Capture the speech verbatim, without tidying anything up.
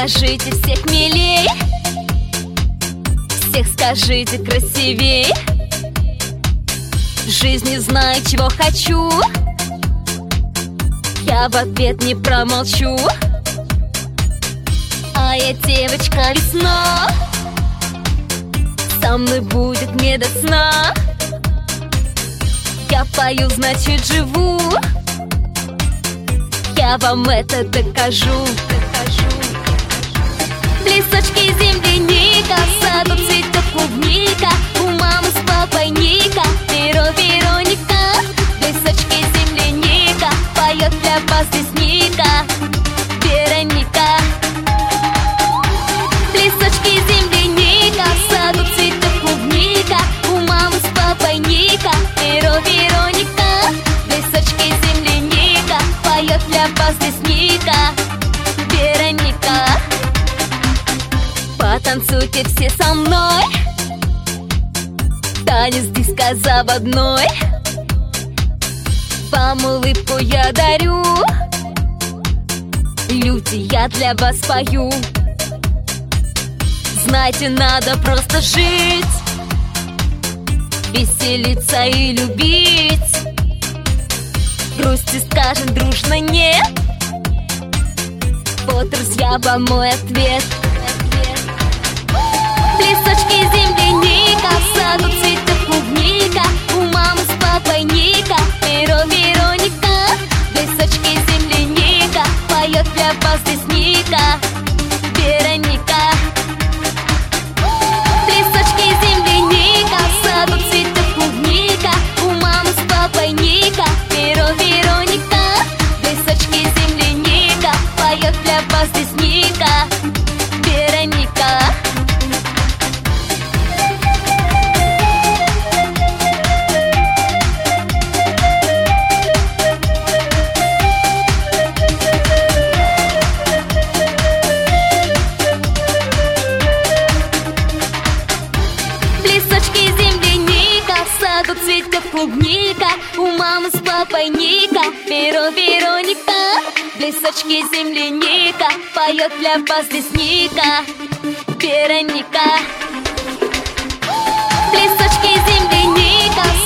скажите всех милей, всех скажите красивей. В жизни знаю, чего хочу, я в ответ не промолчу. А я девочка весна, со мной будет не до сна. Я пою, значит живу, я вам это докажу. В лесочке земляника, в саду цветет клубника, у мамы с папой Ника, Веро, Вероника. В лесочке земляника, поет для вас лесника, Вероника. В лесочке земляника, в саду цветет клубника, у мамы с папой Ника, Веро, Вероника. В лесочке земляника, поет для вас лесника, Вероника. Потанцуйте все со мной, танец диско заводной. Вам улыбку я дарю, люди, я для вас пою. Знаете, надо просто жить, веселиться и любить. Грусти скажем дружно нет, вот, друзья, вам мой ответ. В лесочке земляника, в саду цветет клубника, у мамы с папой Ника, Веро, Вероника. В лесочке земляника, поет для вас лесника, Вероника. В лесочке земляника, в саду цветет клубника, у мамы с папой Ника, Веро, Вероника. В лесочке земляника, поет для вас лесника, Вероника. Тут цветет клубника, у мамы с папой Ника, Веро, Вероника. В лесочке земляника, поет для вас лесника, Вероника. В лесочке земляника,